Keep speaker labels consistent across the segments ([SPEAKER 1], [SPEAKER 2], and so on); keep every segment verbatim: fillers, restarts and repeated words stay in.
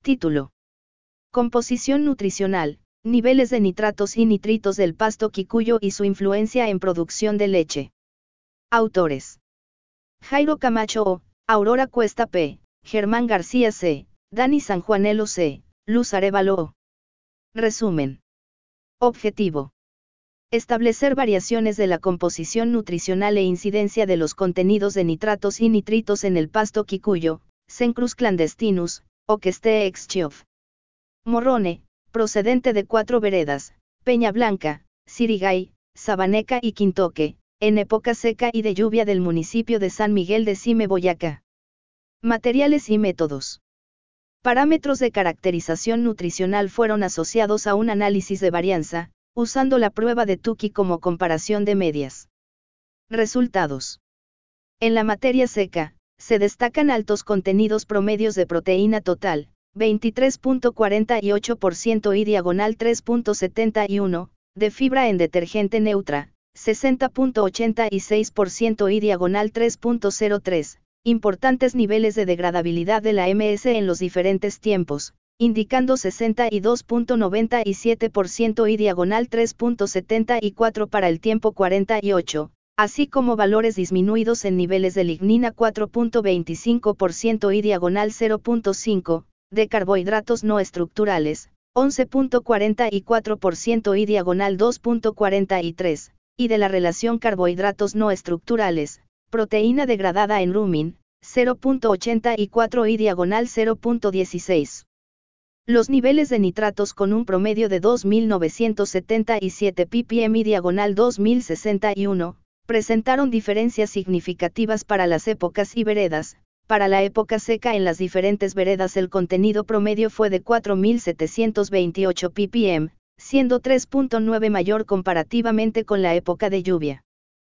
[SPEAKER 1] Título. Composición nutricional, niveles de nitratos y nitritos del pasto Kikuyo y su influencia en producción de leche. Autores. Jairo Camacho O, Aurora Cuesta P, Germán García C, Dani Sanjuanelo C, Luz Arévalo O. Resumen. Objetivo. Establecer variaciones de la composición nutricional e incidencia de los contenidos de nitratos y nitritos en el pasto Kikuyo, Cencrus clandestinus, o Queste exchiof. Morrone, procedente de cuatro veredas, Peña Blanca, Sirigay, Sabaneca y Quintoque, en época seca y de lluvia del municipio de San Miguel de Cime, Boyacá. Materiales y métodos. Parámetros de caracterización nutricional fueron asociados a un análisis de varianza, usando la prueba de Tukey como comparación de medias. Resultados. En la materia seca, se destacan altos contenidos promedios de proteína total, veintitrés punto cuarenta y ocho por ciento y diagonal tres punto setenta y uno, de fibra en detergente neutra, sesenta punto ochenta y seis por ciento y diagonal tres punto cero tres, importantes niveles de degradabilidad de la M S en los diferentes tiempos, indicando sesenta y dos punto noventa y siete por ciento y diagonal tres punto setenta y cuatro para el tiempo cuarenta y ocho, así como valores disminuidos en niveles de lignina cuatro punto veinticinco por ciento y diagonal cero punto cinco, de carbohidratos no estructurales, once punto cuarenta y cuatro por ciento y diagonal dos punto cuarenta y tres, y de la relación carbohidratos no estructurales, proteína degradada en rumen, cero punto ochenta y cuatro y diagonal cero punto dieciséis. Los niveles de nitratos con un promedio de dos mil novecientos setenta y siete ppm y diagonal dos mil sesenta y uno, presentaron diferencias significativas para las épocas y veredas. Para la época seca en las diferentes veredas el contenido promedio fue de cuatro mil setecientos veintiocho ppm, siendo tres punto nueve mayor comparativamente con la época de lluvia.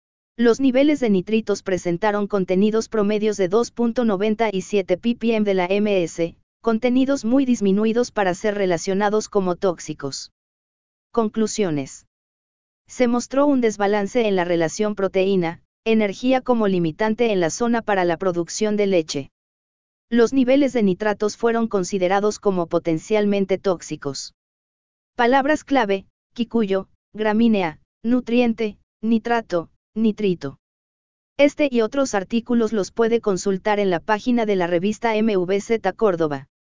[SPEAKER 1] Los niveles de nitritos presentaron contenidos promedios de dos punto noventa y siete ppm de la M S, contenidos muy disminuidos para ser relacionados como tóxicos. Conclusiones. Se mostró un desbalance en la relación proteína, energía como limitante en la zona para la producción de leche. Los niveles de nitratos fueron considerados como potencialmente tóxicos. Palabras clave: Kikuyo, gramínea, nutriente, nitrato, nitrito. Este y otros artículos los puede consultar en la página de la revista M V Z Córdoba.